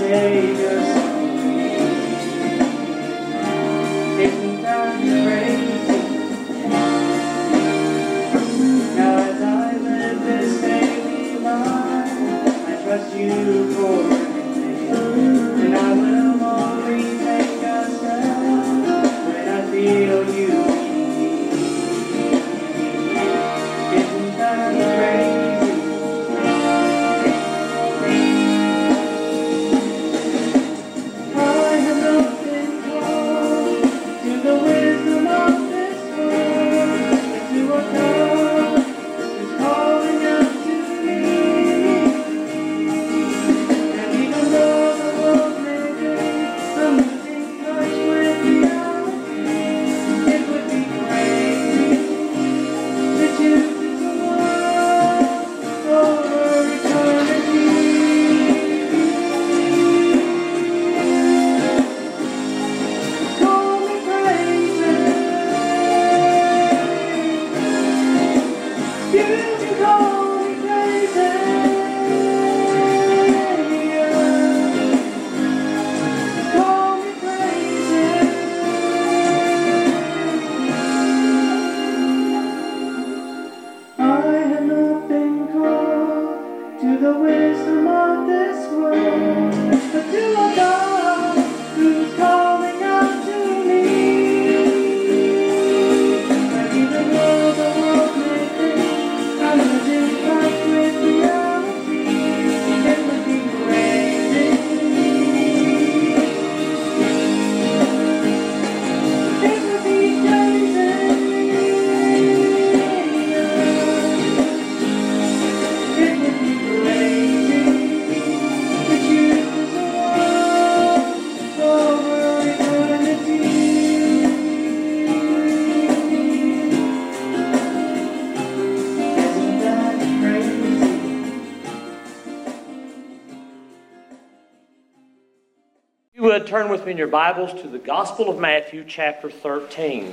Turn with me in your Bibles to the Gospel of Matthew, chapter 13.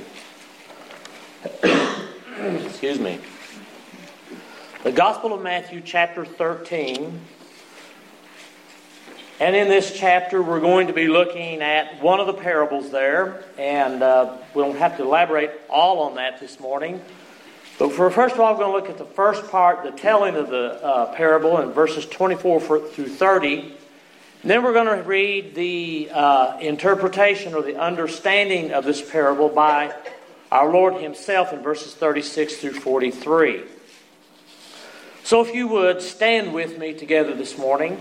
Excuse me. The Gospel of Matthew, chapter 13. And in this chapter, we're going to be looking at one of the parables there. And we don't have to elaborate all on that this morning. But first of all, we're going to look at the first part, the telling of the parable in verses 24 through 30. And then we're going to read the interpretation or the understanding of this parable by our Lord Himself in verses 36 through 43. So if you would, stand with me together this morning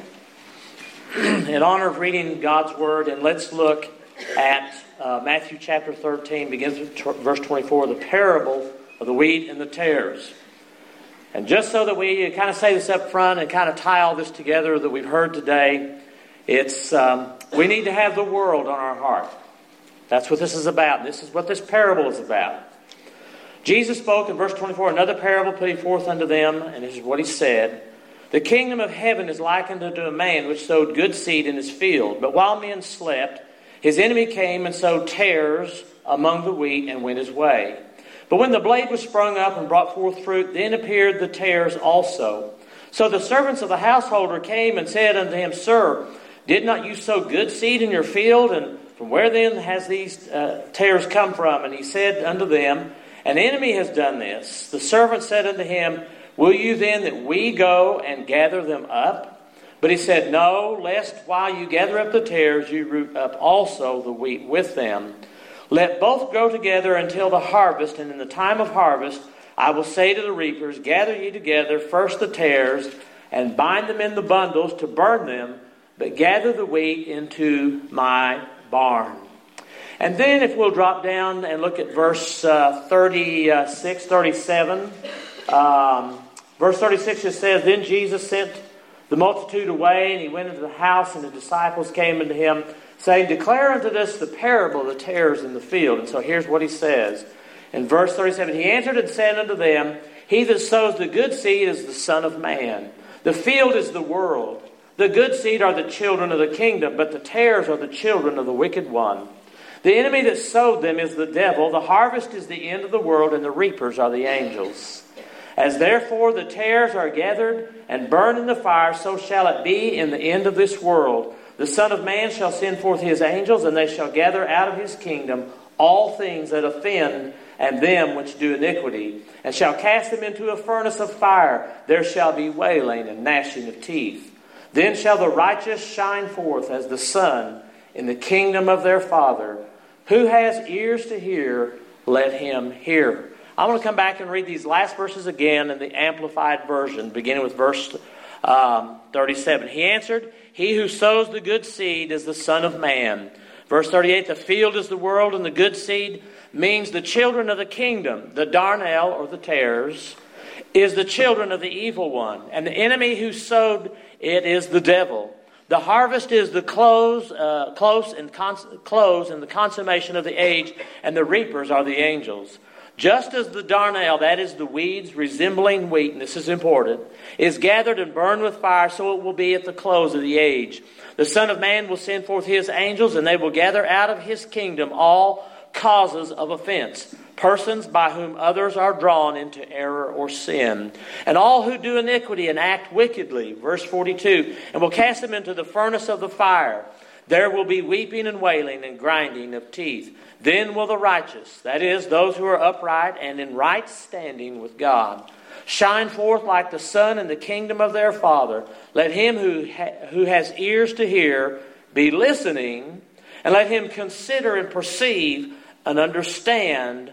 in honor of reading God's Word, and let's look at Matthew chapter 13, begins with verse 24, the parable of the wheat and the tares. And just so that we kind of say this up front and kind of tie all this together that we've heard today, it's we need to have the world on our heart. That's what this is about. This is what this parable is about. Jesus spoke in verse 24, another parable put He forth unto them, and this is what He said. The kingdom of heaven is likened unto a man which sowed good seed in his field. But while men slept, his enemy came and sowed tares among the wheat and went his way. But when the blade was sprung up and brought forth fruit, then appeared the tares also. So the servants of the householder came and said unto him, Sir, did not you sow good seed in your field? And from where then has these tares come from? And he said unto them, An enemy has done this. The servant said unto him, Will you then that we go and gather them up? But he said, No, lest while you gather up the tares, you root up also the wheat with them. Let both go together until the harvest, and in the time of harvest I will say to the reapers, Gather ye together first the tares, and bind them in the bundles to burn them, but gather the wheat into my barn. And then if we'll drop down and look at verse 36, 37. Verse 36 just says, Then Jesus sent the multitude away, and He went into the house, and the disciples came unto Him, saying, Declare unto us the parable of the tares in the field. And so here's what He says. In verse 37, He answered and said unto them, He that sows the good seed is the Son of Man. The field is the world. The good seed are the children of the kingdom, but the tares are the children of the wicked one. The enemy that sowed them is the devil. The harvest is the end of the world, and the reapers are the angels. As therefore the tares are gathered and burned in the fire, so shall it be in the end of this world. The Son of Man shall send forth his angels, and they shall gather out of his kingdom all things that offend, and them which do iniquity, and shall cast them into a furnace of fire. There shall be wailing and gnashing of teeth. Then shall the righteous shine forth as the sun in the kingdom of their Father. Who has ears to hear, let him hear. I want to come back and read these last verses again in the Amplified Version, beginning with verse 37. He answered, He who sows the good seed is the Son of Man. Verse 38, the field is the world, and the good seed means the children of the kingdom. The darnel, or the tares, is the children of the evil one. And the enemy who sowed it is the devil. The harvest is the close and the consummation of the age, and the reapers are the angels. Just as the darnel, that is the weeds resembling wheat, and this is important, is gathered and burned with fire, so it will be at the close of the age. The Son of Man will send forth his angels, and they will gather out of his kingdom all causes of offense, persons by whom others are drawn into error or sin, and all who do iniquity and act wickedly. Verse 42, and will cast them into the furnace of the fire. There will be weeping and wailing and grinding of teeth. Then will the righteous, that is, those who are upright and in right standing with God, shine forth like the sun in the kingdom of their Father. Let him who has ears to hear be listening, and let him consider and perceive and understand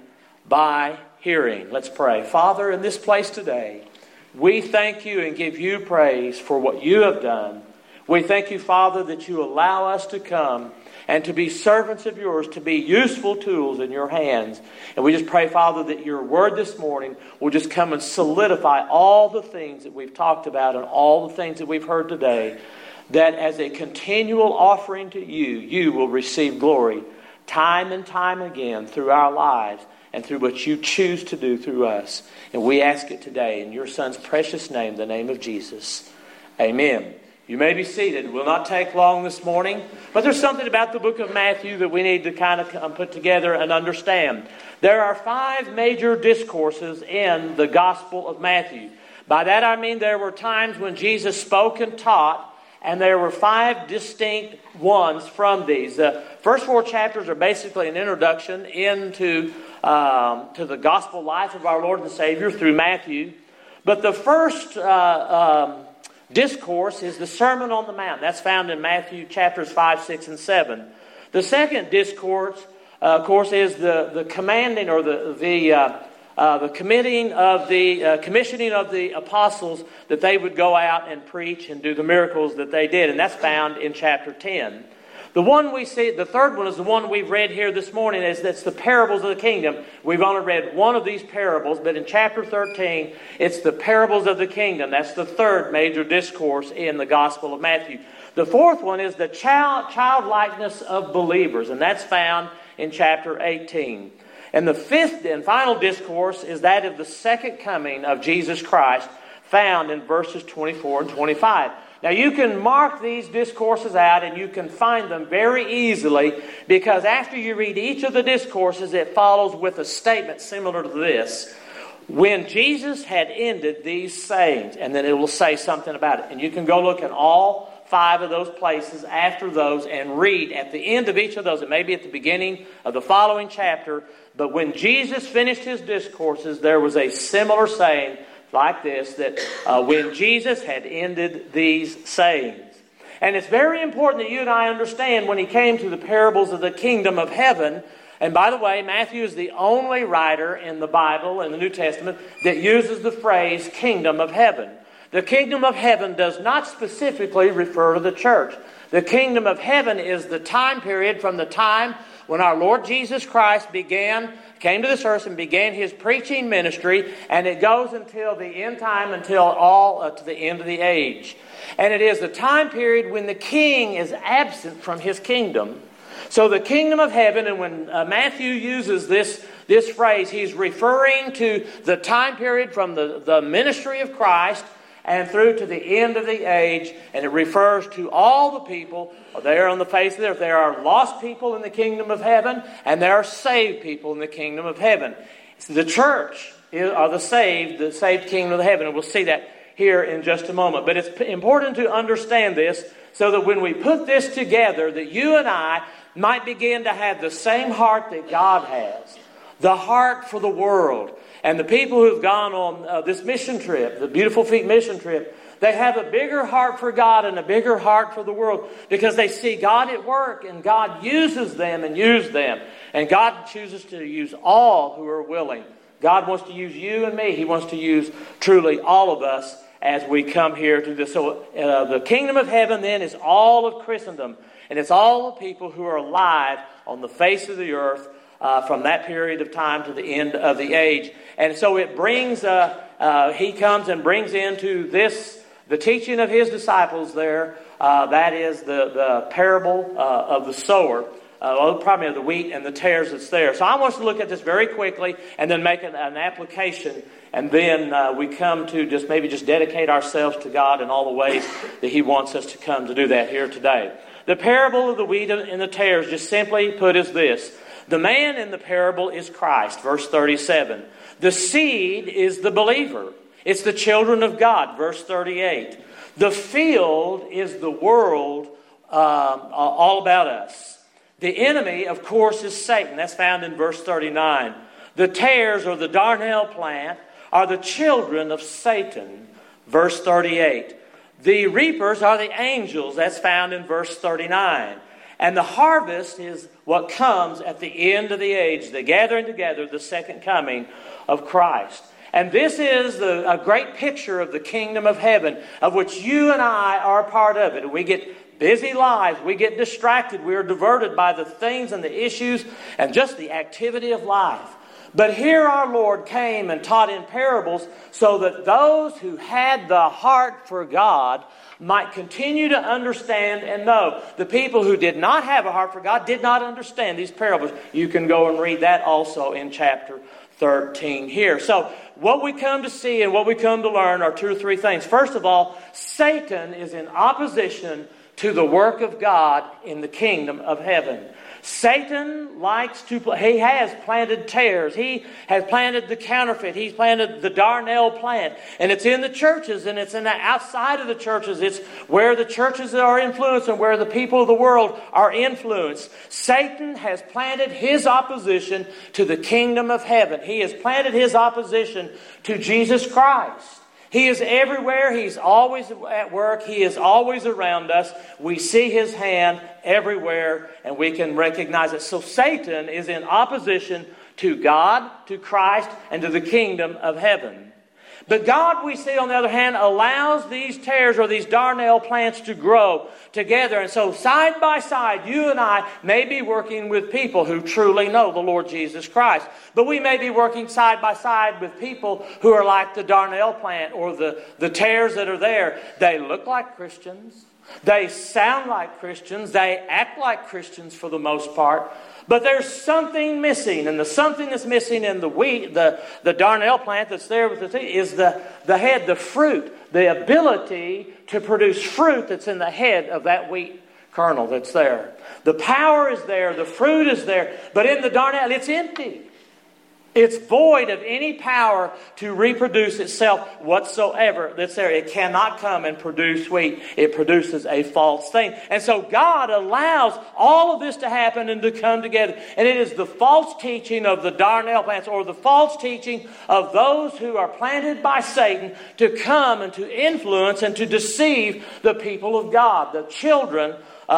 by hearing. Let's pray. Father, in this place today, we thank you and give you praise for what you have done. We thank you, Father, that you allow us to come and to be servants of yours, to be useful tools in your hands. And we just pray, Father, that your word this morning will just come and solidify all the things that we've talked about and all the things that we've heard today, that as a continual offering to you, you will receive glory time and time again through our lives and through what you choose to do through us. And we ask it today in your Son's precious name, the name of Jesus. Amen. You may be seated. It will not take long this morning, but there's something about the book of Matthew that we need to kind of put together and understand. There are 5 major discourses in the Gospel of Matthew. By that I mean there were times when Jesus spoke and taught, and there were 5 distinct ones from these. The first 4 chapters are basically an introduction into to the gospel life of our Lord and Savior through Matthew. But the first discourse is the Sermon on the Mount. That's found in Matthew chapters 5, 6, and 7. The second discourse, of course, is the commanding or the commissioning of the apostles that they would go out and preach and do the miracles that they did. And that's found in chapter 10. The one we see, the third one is the one we've read here this morning. That's the parables of the kingdom. We've only read one of these parables, but in chapter 13, it's the parables of the kingdom. That's the third major discourse in the Gospel of Matthew. The fourth one is the childlikeness of believers, and that's found in chapter 18. And the fifth and final discourse is that of the second coming of Jesus Christ, found in verses 24 and 25. Now you can mark these discourses out and you can find them very easily, because after you read each of the discourses, it follows with a statement similar to this. When Jesus had ended these sayings, and then it will say something about it. And you can go look at all 5 of those places after those and read at the end of each of those. It may be at the beginning of the following chapter, but when Jesus finished his discourses, there was a similar saying like this, that when Jesus had ended these sayings. And it's very important that you and I understand when he came to the parables of the kingdom of heaven. And by the way, Matthew is the only writer in the Bible, in the New Testament, that uses the phrase kingdom of heaven. The kingdom of heaven does not specifically refer to the church. The kingdom of heaven is the time period from the time when our Lord Jesus Christ came to this earth and began his preaching ministry, and it goes until the end time, until to the end of the age. And it is the time period when the king is absent from his kingdom. So the kingdom of heaven, and when Matthew uses this phrase, he's referring to the time period from the ministry of Christ and through to the end of the age, and it refers to all the people there on the face of the earth. There are lost people in the kingdom of heaven, and there are saved people in the kingdom of heaven. The church are the saved kingdom of heaven, and we'll see that here in just a moment. But it's important to understand this, so that when we put this together, that you and I might begin to have the same heart that God has, the heart for the world. And the people who've gone on this mission trip, the Beautiful Feet mission trip, they have a bigger heart for God and a bigger heart for the world because they see God at work and God uses them and use them. And God chooses to use all who are willing. God wants to use you and me. He wants to use truly all of us as we come here to this. So the kingdom of heaven then is all of Christendom. And it's all the people who are alive on the face of the earth from that period of time to the end of the age. And so it brings, he comes and brings into this, the teaching of his disciples there, that is the parable of the sower. Probably of the wheat and the tares that's there. So I want us to look at this very quickly and then make an application. And then we come to just dedicate ourselves to God in all the ways that he wants us to come to do that here today. The parable of the wheat and the tares, just simply put, is this. The man in the parable is Christ, verse 37. The seed is the believer. It's the children of God, verse 38. The field is the world all about us. The enemy, of course, is Satan. That's found in verse 39. The tares, or the darnel plant, are the children of Satan, verse 38. The reapers are the angels. That's found in verse 39. And the harvest is what comes at the end of the age, the gathering together, the second coming of Christ. And this is a great picture of the kingdom of heaven, of which you and I are a part of it. We get busy lives. We get distracted. We are diverted by the things and the issues and just the activity of life. But here our Lord came and taught in parables so that those who had the heart for God might continue to understand and know. The people who did not have a heart for God did not understand these parables. You can go and read that also in chapter 13 here. So what we come to see and what we come to learn are two or three things. First of all, Satan is in opposition to the work of God in the kingdom of heaven. Satan likes to, he has planted tares. He has planted the counterfeit. He's planted the darnel plant. And it's in the churches and it's in the outside of the churches. It's where the churches are influenced and where the people of the world are influenced. Satan has planted his opposition to the kingdom of heaven. He has planted his opposition to Jesus Christ. He is everywhere. He's always at work. He is always around us. We see his hand everywhere and we can recognize it. So Satan is in opposition to God, to Christ, and to the kingdom of heaven. But God, we see on the other hand, allows these tares or these darnel plants to grow together. And so side by side, you and I may be working with people who truly know the Lord Jesus Christ. But we may be working side by side with people who are like the darnel plant or the tares that are there. They look like Christians. They sound like Christians. They act like Christians for the most part. But there's something missing, and the something that's missing in the wheat, the darnel plant that's there with the seed, is the head, the fruit, the ability to produce fruit that's in the head of that wheat kernel that's there. The power is there, the fruit is there, but in the darnel, it's empty. It's void of any power to reproduce itself whatsoever that's there. It cannot come and produce wheat. It produces a false thing. And so God allows all of this to happen and to come together. And it is the false teaching of the darnel plants or the false teaching of those who are planted by Satan to come and to influence and to deceive the people of God, the children,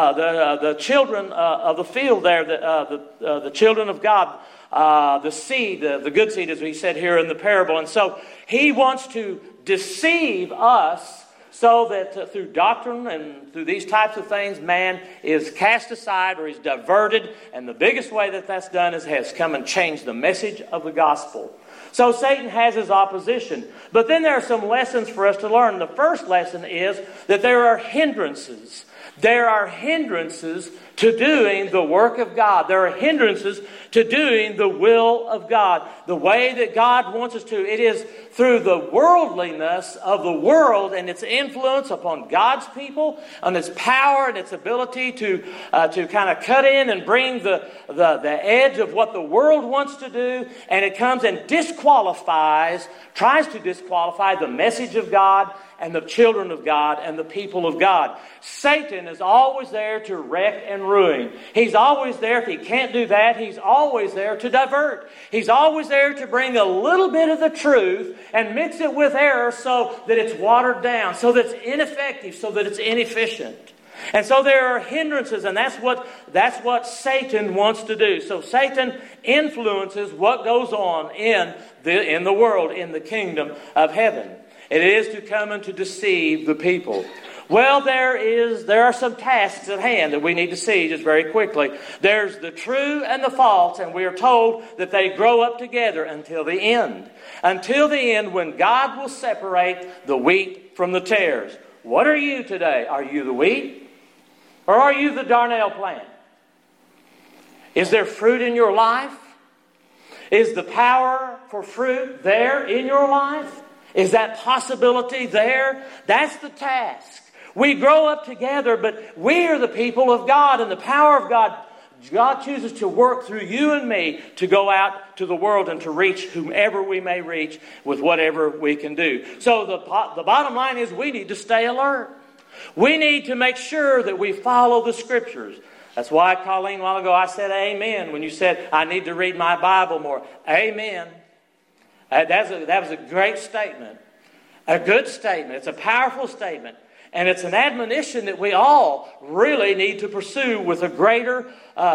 the children of the field there, the children of God. The seed, the good seed, as he said here in the parable. And so he wants to deceive us so that through doctrine and through these types of things, man is cast aside or he's diverted. And the biggest way that that's done is has come and changed the message of the gospel. So Satan has his opposition. But then there are some lessons for us to learn. The first lesson is that there are hindrances. There are hindrances to doing the work of God. There are hindrances to doing the will of God. The way that God wants us to. It is through the worldliness of the world and its influence upon God's people, and its power and its ability to kind of cut in and bring the edge of what the world wants to do. And it comes and disqualifies tries to disqualify the message of God and the children of God and the people of God. Satan is always there to wreck and ruin. He's always there. If he can't do that, he's always there to divert. He's always there to bring a little bit of the truth and mix it with error so that it's watered down, so that it's ineffective, so that it's inefficient. And so there are hindrances, and that's what Satan wants to do. So Satan influences what goes on in the world, in the kingdom of heaven. It is to come and to deceive the people. Well, there are some tasks at hand that we need to see just very quickly. There's the true and the false, and we are told that they grow up together until the end. Until the end, when God will separate the wheat from the tares. What are you today? Are you the wheat? Or are you the darnel plant? Is there fruit in your life? Is the power for fruit there in your life? Is that possibility there? That's the task. We grow up together, but we are the people of God, and the power of God. God chooses to work through you and me to go out to the world and to reach whomever we may reach with whatever we can do. So the bottom line is we need to stay alert. We need to make sure that we follow the Scriptures. That's why, Colleen, a while ago, I said amen when you said, I need to read my Bible more. Amen. That was a great statement. A good statement. It's a powerful statement. And it's an admonition that we all really need to pursue with a greater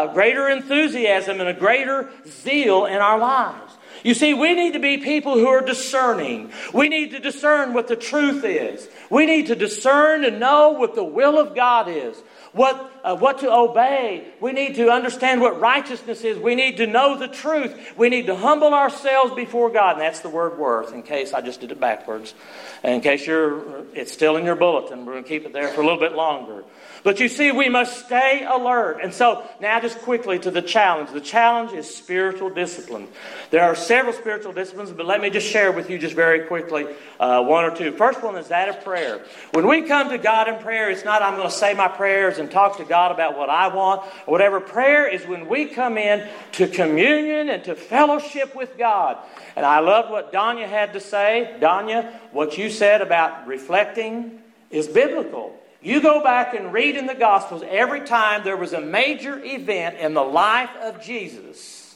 enthusiasm and a greater zeal in our lives. You see, we need to be people who are discerning. We need to discern what the truth is. We need to discern and know what the will of God is. What to obey. We need to understand what righteousness is. We need to know the truth. We need to humble ourselves before God. And that's the word worth, in case I just did it backwards. And in case it's still in your bulletin. We're going to keep it there for a little bit longer. But you see, we must stay alert. And so, now just quickly to the challenge. The challenge is spiritual discipline. There are several spiritual disciplines, but let me just share with you just very quickly one or two. First one is that of prayer. When we come to God in prayer, it's not I'm going to say my prayers and talk to God about what I want or whatever. Prayer is when we come in to communion and to fellowship with God. And I love what Danya had to say. Danya, what you said about reflecting is biblical. You go back and read in the Gospels every time there was a major event in the life of Jesus.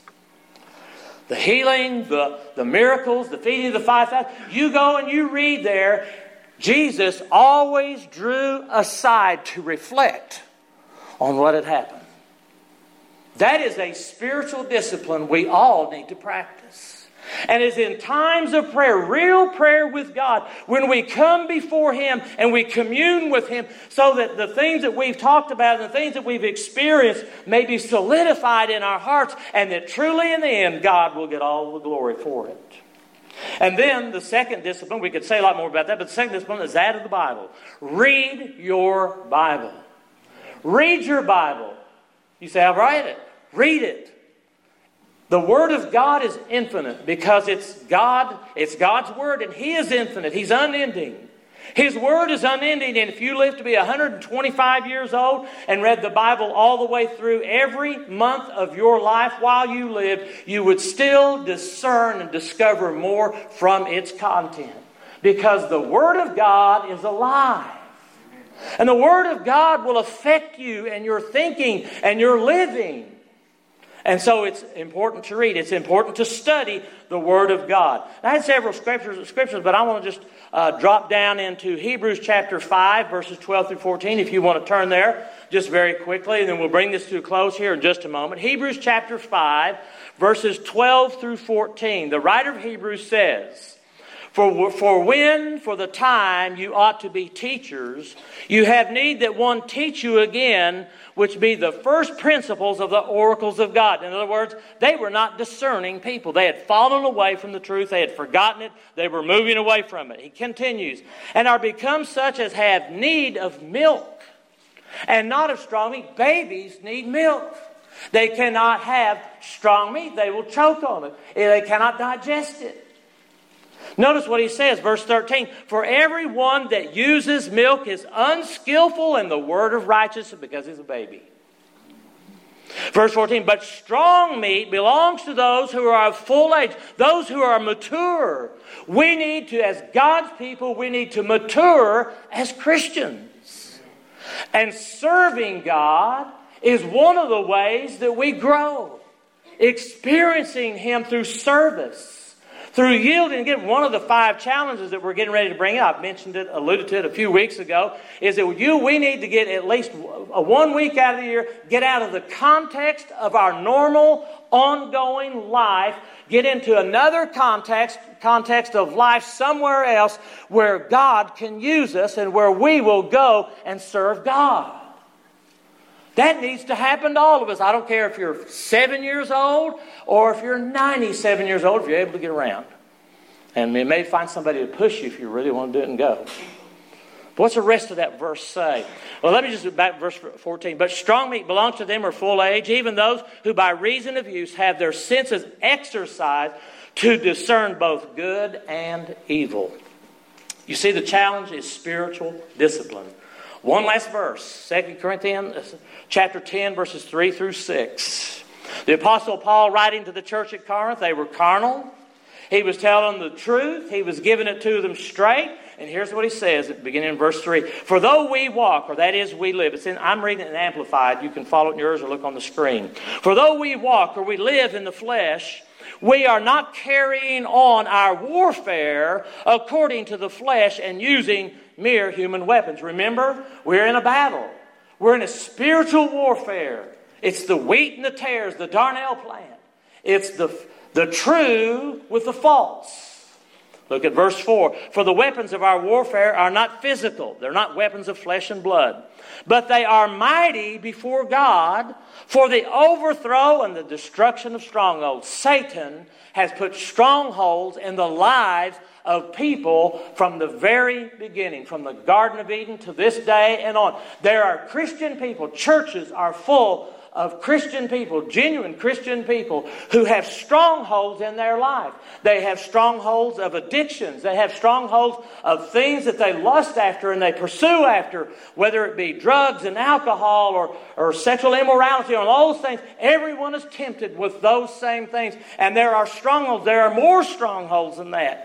The healing, the miracles, the feeding of the 5,000. You go and you read there, Jesus always drew aside to reflect on what had happened. That is a spiritual discipline we all need to practice. And it's in times of prayer, real prayer with God, when we come before Him and we commune with Him so that the things that we've talked about and the things that we've experienced may be solidified in our hearts, and that truly in the end God will get all the glory for it. And then the second discipline, we could say a lot more about that, but the second discipline is that of the Bible. Read your Bible. Read your Bible. You say, I'll write it. Read it. The Word of God is infinite because it's God's Word, and He is infinite. He's unending. His Word is unending, and if you live to be 125 years old and read the Bible all the way through every month of your life while you lived, you would still discern and discover more from its content. Because the Word of God is alive. And the Word of God will affect you and your thinking and your living. And so it's important to read. It's important to study the Word of God. I had several scriptures, but I want to just drop down into Hebrews chapter 5, verses 12 through 14, if you want to turn there just very quickly, and then we'll bring this to a close here in just a moment. Hebrews chapter 5, verses 12 through 14. The writer of Hebrews says, For the time you ought to be teachers, you have need that one teach you again, which be the first principles of the oracles of God. In other words, they were not discerning people. They had fallen away from the truth. They had forgotten it. They were moving away from it. He continues, and are become such as have need of milk, and not of strong meat. Babies need milk. They cannot have strong meat. They will choke on it. They cannot digest it. Notice what he says, verse 13. For everyone that uses milk is unskillful in the word of righteousness because he's a baby. Verse 14, but strong meat belongs to those who are of full age, those who are mature. We need to, as God's people, we need to mature as Christians. And serving God is one of the ways that we grow. Experiencing Him through service, through yielding. Again, one of the 5 challenges that we're getting ready to bring up, I mentioned it, alluded to it a few weeks ago, is that we need to get at least 1 week out of the year, get out of the context of our normal, ongoing life, get into another context of life somewhere else where God can use us and where we will go and serve God. That needs to happen to all of us. I don't care if you're 7 years old or if you're 97 years old, if you're able to get around. And you may find somebody to push you if you really want to do it and go. But what's the rest of that verse say? Well, let me just go back to verse 14. But strong meat belongs to them who are full age, even those who by reason of use have their senses exercised to discern both good and evil. You see, the challenge is spiritual discipline. One last verse, 2 Corinthians chapter 10, verses 3 through 6. The Apostle Paul writing to the church at Corinth, they were carnal. He was telling them the truth. He was giving it to them straight. And here's what he says at the beginning in verse 3. For though we walk, or that is we live. I'm reading it in Amplified. You can follow it in yours or look on the screen. For though we walk, or we live in the flesh, we are not carrying on our warfare according to the flesh and using mere human weapons. Remember, we're in a battle. We're in a spiritual warfare. It's the wheat and the tares, the darnel plant. It's the true with the false. Look at verse 4. For the weapons of our warfare are not physical. They're not weapons of flesh and blood. But they are mighty before God for the overthrow and the destruction of strongholds. Satan has put strongholds in the lives of people from the very beginning, from the Garden of Eden to this day and on. There are Christian people, churches are full of Christian people, genuine Christian people who have strongholds in their life. They have strongholds of addictions. They have strongholds of things that they lust after and they pursue after, whether it be drugs and alcohol or sexual immorality or those things. Everyone is tempted with those same things. And there are strongholds. There are more strongholds than that.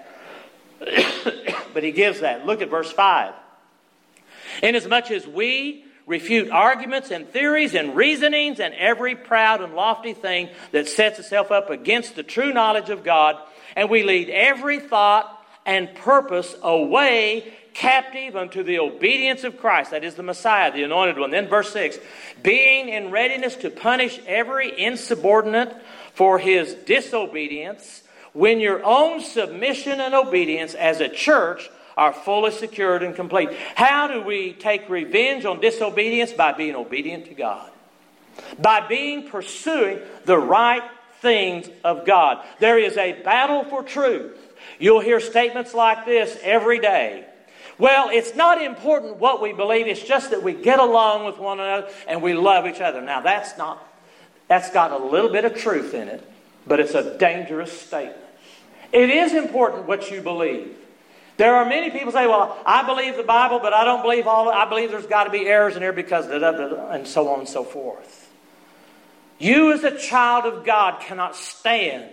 But he gives that. Look at verse 5. Inasmuch as we refute arguments and theories and reasonings and every proud and lofty thing that sets itself up against the true knowledge of God, and we lead every thought and purpose away captive unto the obedience of Christ. That is the Messiah, the anointed one. Then verse 6, being in readiness to punish every insubordinate for his disobedience, when your own submission and obedience as a church are fully secured and complete. How do we take revenge on disobedience? By being obedient to God. By pursuing the right things of God. There is a battle for truth. You'll hear statements like this every day. Well, it's not important what we believe. It's just that we get along with one another and we love each other. Now, that's got a little bit of truth in it, but it's a dangerous statement. It is important what you believe. There are many people say, well, I believe the Bible, but I don't believe all of it. I believe there's got to be errors in here because and so on and so forth. You as a child of God cannot stand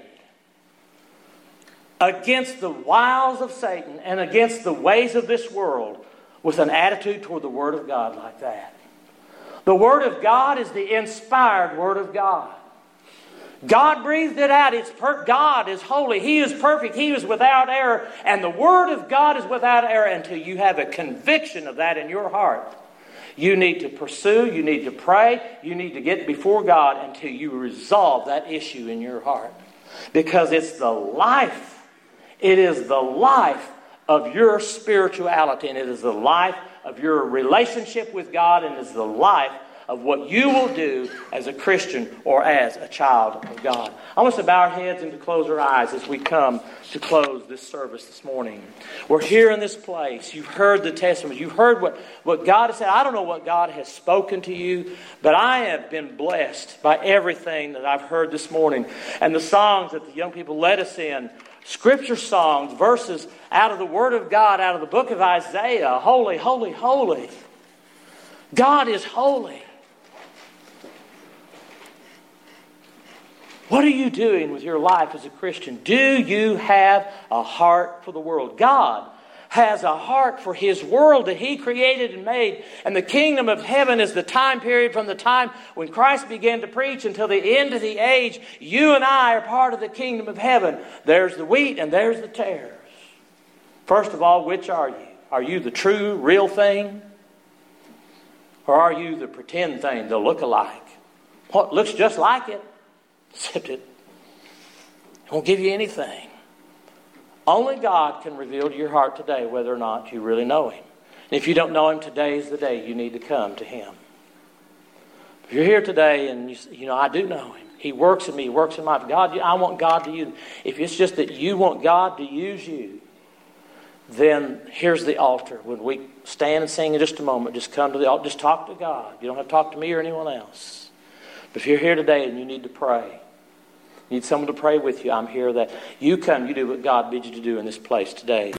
against the wiles of Satan and against the ways of this world with an attitude toward the Word of God like that. The Word of God is the inspired Word of God. God breathed it out. God is holy. He is perfect. He is without error. And the Word of God is without error until you have a conviction of that in your heart. You need to pursue. You need to pray. You need to get before God until you resolve that issue in your heart. Because it's the life. It is the life of your spirituality. And it is the life of your relationship with God. And it is the life of what you will do as a Christian or as a child of God. I want us to bow our heads and to close our eyes as we come to close this service this morning. We're here in this place. You've heard the testimony. You've heard what God has said. I don't know what God has spoken to you, but I have been blessed by everything that I've heard this morning. And the songs that the young people led us in, Scripture songs, verses out of the Word of God, out of the book of Isaiah. Holy, holy, holy. God is holy. What are you doing with your life as a Christian? Do you have a heart for the world? God has a heart for His world that He created and made. And the kingdom of heaven is the time period from the time when Christ began to preach until the end of the age. You and I are part of the kingdom of heaven. There's the wheat and there's the tares. First of all, which are you? Are you the true, real thing? Or are you the pretend thing, the look-alike? What looks just like it, except it won't give you anything. Only God can reveal to your heart today whether or not you really know Him. And if you don't know Him, today is the day you need to come to Him. If you're here today and you know, I do know Him. He works in me. He works in my life. God, I want God to use me. If it's just that you want God to use you, then here's the altar. When we stand and sing in just a moment, just come to the altar. Just talk to God. You don't have to talk to me or anyone else. But if you're here today and you need to pray, you need someone to pray with you, I'm here that you come, you do what God bids you to do in this place today.